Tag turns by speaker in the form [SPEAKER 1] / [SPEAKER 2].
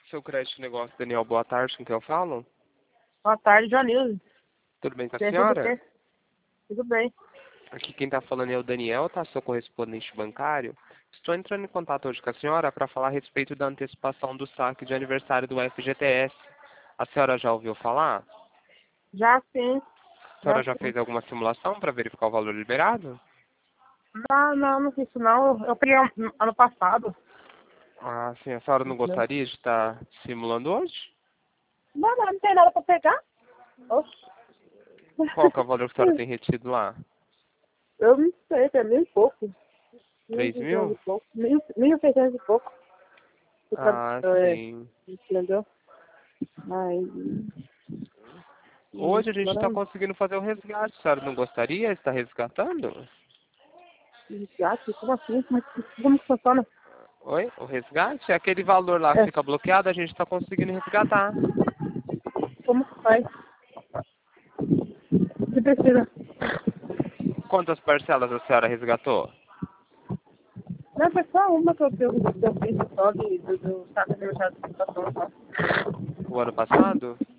[SPEAKER 1] Seu crédito negócio, Daniel, boa tarde, com quem eu falo?
[SPEAKER 2] Boa tarde, Joanilson.
[SPEAKER 1] Tudo bem com a
[SPEAKER 2] Tudo
[SPEAKER 1] senhora?
[SPEAKER 2] bem? Tudo bem.
[SPEAKER 1] Aqui quem está falando é o Daniel, tá? Seu correspondente bancário. Estou entrando em contato hoje com a senhora para falar a respeito da antecipação do saque de aniversário do FGTS. A senhora já ouviu falar?
[SPEAKER 2] Já sim.
[SPEAKER 1] A senhora já fez alguma simulação para verificar o valor liberado?
[SPEAKER 2] Não fiz isso não. Eu peguei ano passado.
[SPEAKER 1] Ah, sim. A senhora não gostaria de estar simulando hoje?
[SPEAKER 2] Não tem nada pra pegar. Oxe.
[SPEAKER 1] Qual que é o valor que a senhora tem retido lá?
[SPEAKER 2] Eu não sei, é mil e pouco.
[SPEAKER 1] 3
[SPEAKER 2] 1.200
[SPEAKER 1] mil?
[SPEAKER 2] e pouco. 1.600 e pouco.
[SPEAKER 1] Ah, sim.
[SPEAKER 2] Entendeu? Aí...
[SPEAKER 1] Hoje a gente está
[SPEAKER 2] Agora,
[SPEAKER 1] conseguindo fazer o resgate. A senhora não gostaria de estar resgatando?
[SPEAKER 2] gato, como assim? Como que funciona?
[SPEAKER 1] Oi? O resgate? É aquele valor lá que fica bloqueado, a gente está conseguindo resgatar.
[SPEAKER 2] Como que faz? Você precisa.
[SPEAKER 1] Quantas parcelas a senhora resgatou?
[SPEAKER 2] Não, foi só uma que eu fiz só do saco de aniversário da situação.
[SPEAKER 1] O ano passado?